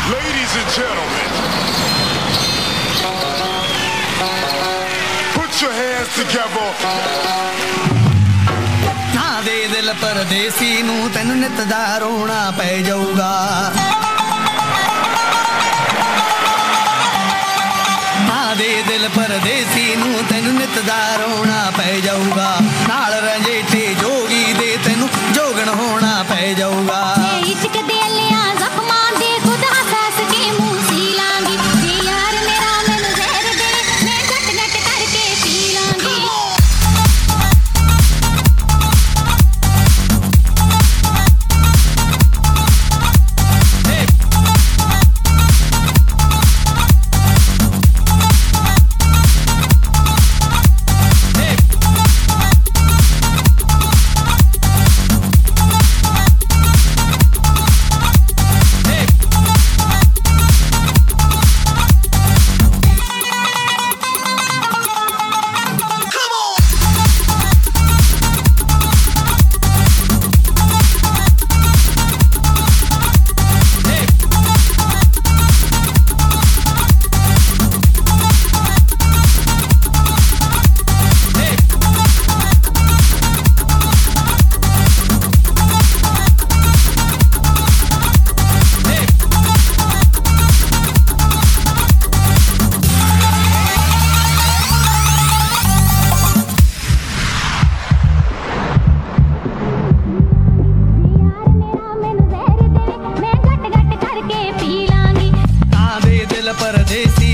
Ladies and gentlemen, put your hands together. ਨਾ ਦੇ ਦਿਲ ਪਰਦੇਸੀ ਨੂੰ ਤੈਨੂੰ ਨਿੱਤ ਦਾ ਰੋਣਾ ਪੈ ਜਾਊਗਾ। ਨਾ ਦੇ ਦਿਲ ਪਰਦੇਸੀ ਨੂੰ ਤੈਨੂੰ ਨਿੱਤ ਦਾ ਰੋਣਾ ਪੈ ਜਾਊਗਾ। ਨਾਲ ਰੰਜੇਠੇ ਜੋਗੀ ਦੇ ਤੈਨੂੰ ਜੋਗਣ ਹੋਣਾ ਪੈ ਜਾਊਗਾ। ਇਸ਼ਕ ਦੇ ਅਲਿਆਂ ਜ਼ਖਮਾਂ ਦੇ ਖੁਦ ਹੱਸ ਕੇ ਮੂੰਹ ਸੀ ਲਾਂਗੀ। ਜੇ ਯਾਰ ਮੇਰਾ ਮੈਨੂੰ ਜ਼ਹਿਰ ਦੇ ਮੈਂ ਘਟ ਘਟ ਕਰਕੇ ਪੀ ਲਾਂਗੀ। ਪਰਦੇਸੀ